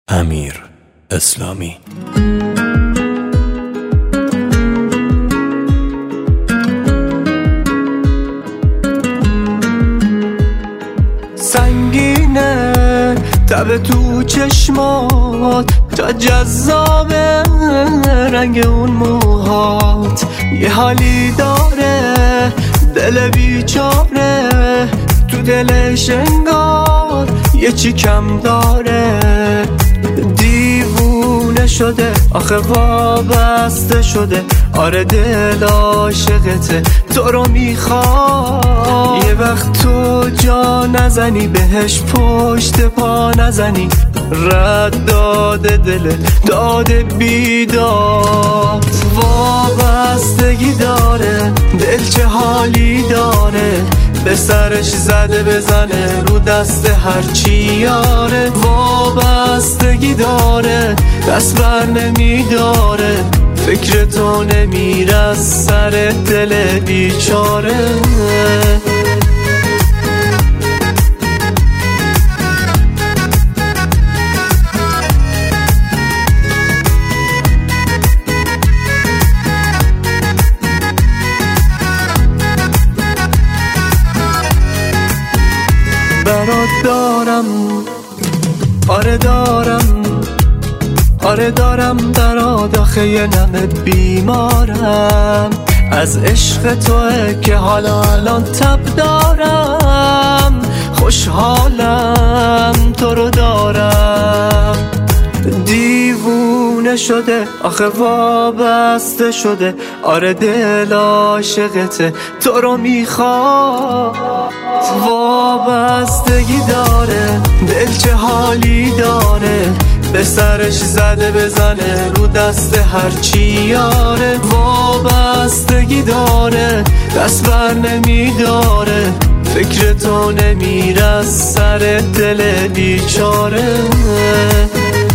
امیر اسلامی. سنگینه تب تو چشمات، تا جذابه رنگ اون موهات. یه حالی داره دل بیچاره، تو دلش انگار یه چی کم داره. دیوونه شده آخه وابسته شده، آره دل عاشقته تو رو میخواد. یه وقت تو جا نزنی بهش پشت پا نزنی، رد داده دل داده بیداد. وابستگی داره دل چه حالی داره، به سرش زده بزنه رو دست هرچی یاره. وابستگی داره دست بر نمیداره، فکر تو نمیره از سر دل بیچاره. برات دارم آره دارم، آره دارم برات آخه یه نمه بیمارم. از عشق توه که حالا الان تب دارم، خوشحالم تو رو دارم. دیوونه شده آخه وابسته شده، آره دل عاشقته تو رو میخواد. وابستگی داره دل چه حالی داره، به سرش زده بزنه رو دست هرچی یاره. وابستگی داره دست بر نمیداره، فکر تو نمیره از سر دل بیچاره.